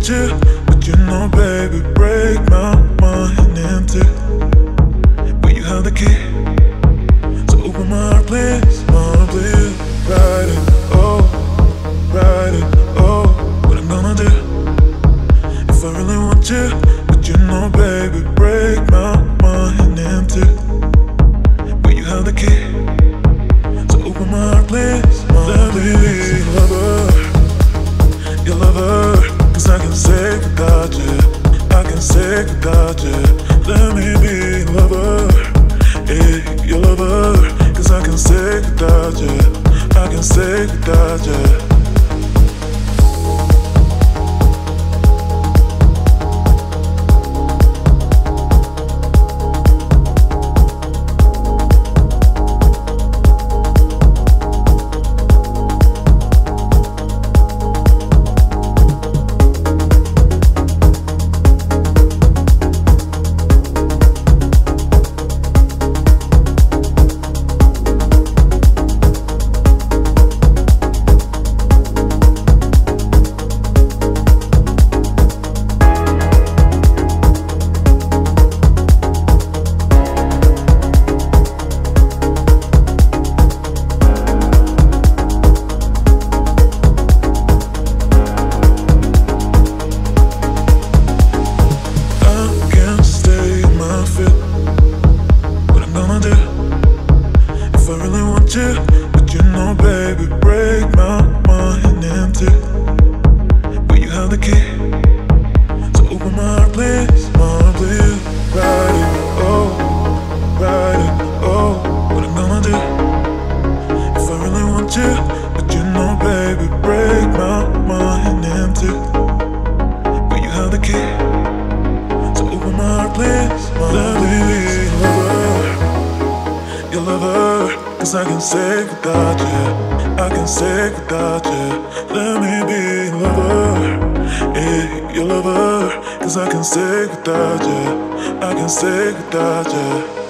want you, but you know, baby, break my mind into. Will you have the key? So open my heart, please, please. Ride it, oh, ride it, oh. What I'm gonna do if I really want you, but you know, baby, break my mind into. Will you have the key? So open my heart, please, let me be your lover, 'cause I can say without you, I can say without you. Let me be lover, hey, your lover, 'cause I can say without you, I can say without you. But you know, baby, break my mind into. Will you have the key? So open my heart, please, please. Ride it, oh, ride it, oh. What I'm gonna do if I really want you, but you know, baby, break my mind into. Will you have the key? So open my heart, please, let me be your lover, 'cause I can say without you, I can say without you. Let me be lover, hey, your lover, 'cause I can say without you, I can say without you.